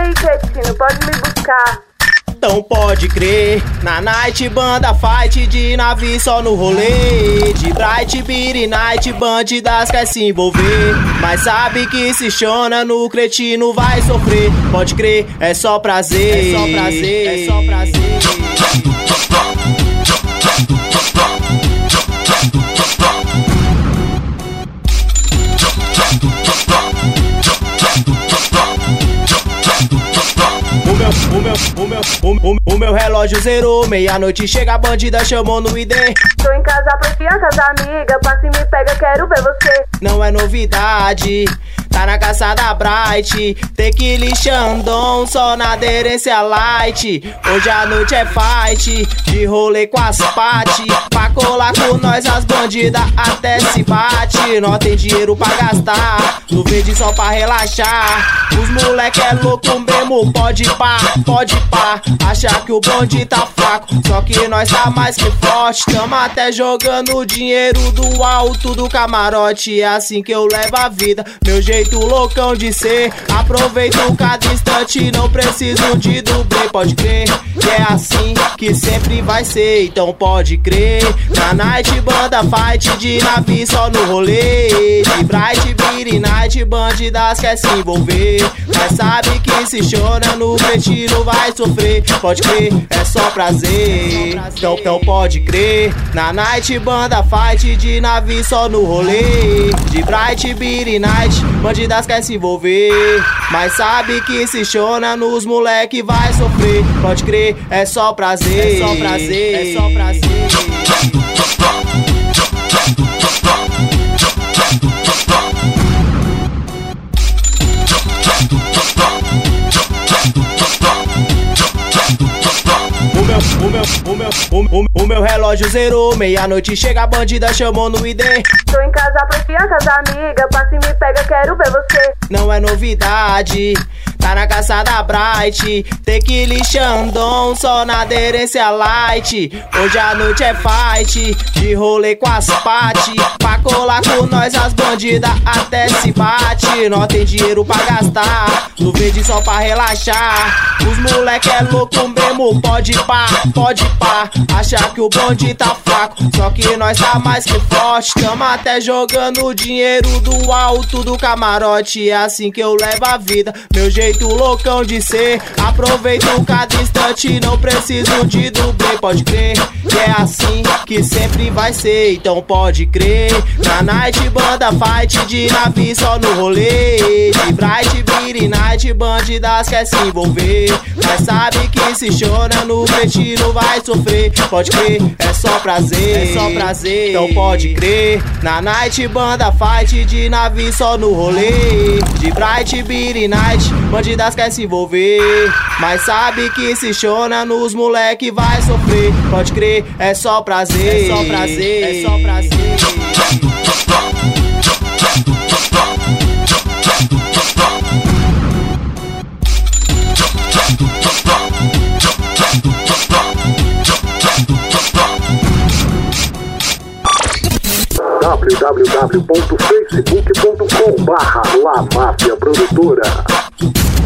aí, cretino, pode me buscar. Então pode crer, na night banda fight, de navio só no rolê. De Bright Beat Night, bandidas quer se envolver, mas sabe que se chona no cretino vai sofrer. Pode crer, é só prazer, é só prazer, é só prazer. O meu relógio zerou, meia-noite chega a bandida, chamou no ID. Tô em casa pra enfiar com as amigas, passa e me pega, quero ver você. Não é novidade, tá na caça da Bright, tequila e Xandão, só na aderência light. Hoje a noite é fight, de rolê com as pati, pra colar com nós as bandidas até se bate. Nós tem dinheiro pra gastar, no verde só pra relaxar. Os moleque é louco mesmo, pode pá, achar que o bonde tá fraco, só que nós tá mais que forte. Tamo até jogando dinheiro do alto do camarote, é assim que eu levo a vida, meu jeito loucão de ser. Aproveito cada instante, não preciso de dublê. Pode crer, que é assim que sempre vai ser, então pode crer. Na night banda fight, de navio só no rolê. De Bright Beat Night, bandidas quer se envolver, mas sabe que se chora no cretino vai sofrer. Pode crer, é só prazer, então pode crer. Na night banda fight, de navio só no rolê. De Bright Beat Night, bandidas quer se envolver, mas sabe que se chona nos moleque vai sofrer. Pode crer, é só prazer, é só prazer, é só prazer. O meu relógio zerou, meia-noite chega a bandida, chamou no ID. Tô em casa pra enfiar com as amigas, passa e me pega, quero ver você. Não é novidade, tá na caça da Bright, tequila e Xandão, só na aderência light. Hoje a noite é fight, de rolê com as pati, pra colar com nós as bandidas até se bate. Nós tem dinheiro pra gastar, no verde só pra relaxar. Os moleque é louco mesmo, pode pá, achar que o bonde tá fraco, só que nós tá mais que forte. Tamo até jogando dinheiro do alto do camarote, é assim que eu levo a vida, meu jeito loucão de ser. Aproveito cada instante, não preciso de dublê. Pode crer, que é assim que sempre vai ser, então pode crer. Na night banda fight, de navio só no rolê. De Bright Beat Night, bandidas quer se envolver, mas sabe que se chora no cretino vai sofrer. Pode crer, é só prazer, é só prazer, então pode crer. Na night banda fight, de navio só no rolê. De Bright Beat Night, bandidas quer se envolver, mas sabe que se chona nos moleque vai sofrer. Pode crer, é só prazer, é só prazer, é só prazer. www.facebook.com/La Máfia Produtora.